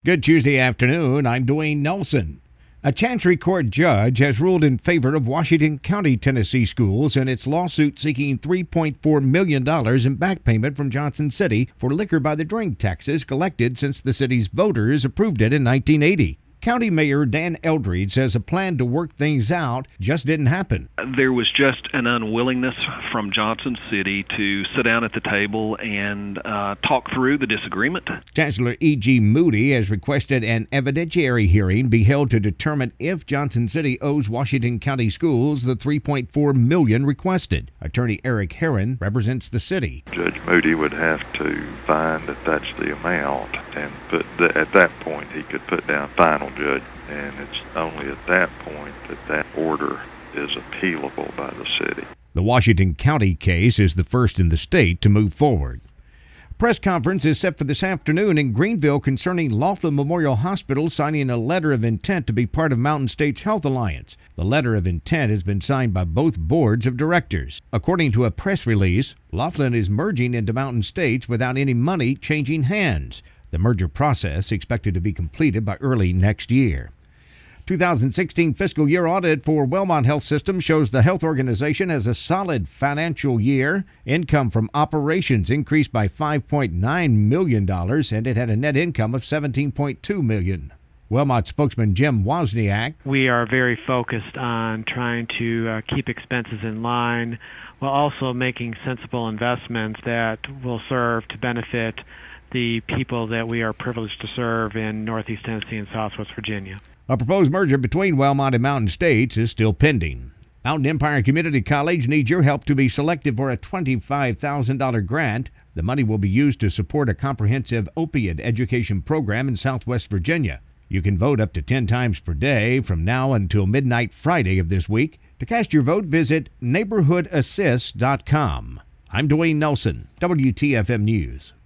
Good Tuesday afternoon. I'm Dwayne Nelson. A Chancery Court judge has ruled in favor of Washington County, Tennessee schools in its lawsuit seeking $3.4 million in back payment from Johnson City for liquor by the drink taxes collected since the city's voters approved it in 1980. County Mayor Dan Eldridge says a plan to work things out just didn't happen. There was just an unwillingness from Johnson City to sit down at the table and talk through the disagreement. Chancellor E.G. Moody has requested an evidentiary hearing be held to determine if Johnson City owes Washington County Schools the $3.4 million requested. Attorney Eric Herron represents the city. Judge Moody would have to find that that's the amount, and at that point he could put down final judgment, and it's only at that point that order is appealable by the city. The Washington County case is the first in the state to move forward. A press conference is set for this afternoon in Greenville concerning Laughlin Memorial Hospital signing a letter of intent to be part of Mountain States Health Alliance. The letter of intent has been signed by both boards of directors. According to a press release, Laughlin is merging into Mountain States without any money changing hands. The merger process expected to be completed by early next year. 2016 fiscal year audit for Wellmont Health System shows the health organization has a solid financial year. Income from operations increased by $5.9 million, and it had a net income of $17.2 million. Wellmont spokesman Jim Wozniak. We are very focused on trying to keep expenses in line while also making sensible investments that will serve to benefit the people that we are privileged to serve in Northeast Tennessee and Southwest Virginia. A proposed merger between Wellmont and Mountain States is still pending. Mountain Empire Community College needs your help to be selected for a $25,000 grant. The money will be used to support a comprehensive opiate education program in Southwest Virginia. You can vote up to 10 times per day from now until midnight Friday of this week. To cast your vote, visit neighborhoodassist.com. I'm Dwayne Nelson, WTFM News.